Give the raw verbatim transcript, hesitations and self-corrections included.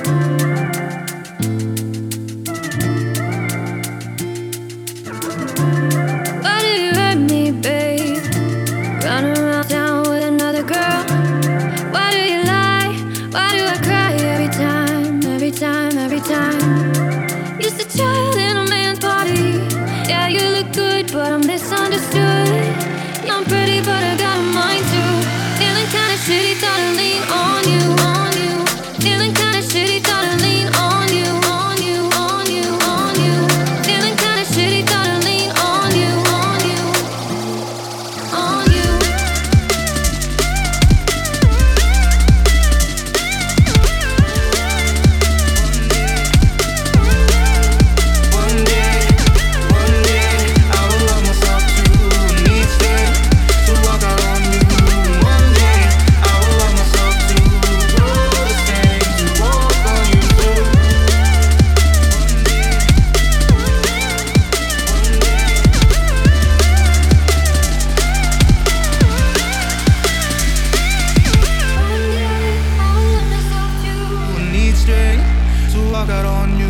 Why do you hurt me, babe? Run around town with another girl. Why do you lie? Why do I cry every time, every time, every time? Just a child in a man's body. Yeah, you look good, but I'm misunderstood. Yeah, I'm pretty, but I got a mind too. Feeling kinda shitty, thought I'd lean on you, on you. Feeling kinda shitty, thought I'd lean on you, on you, on you, on you. Feeling kinda shitty, thought I'd lean on you, on you, on you. One day, one day, I will love myself too. Need strength to walk out on you. One day, I will love myself too. All the same to walk on you too. Need strength to walk out on you.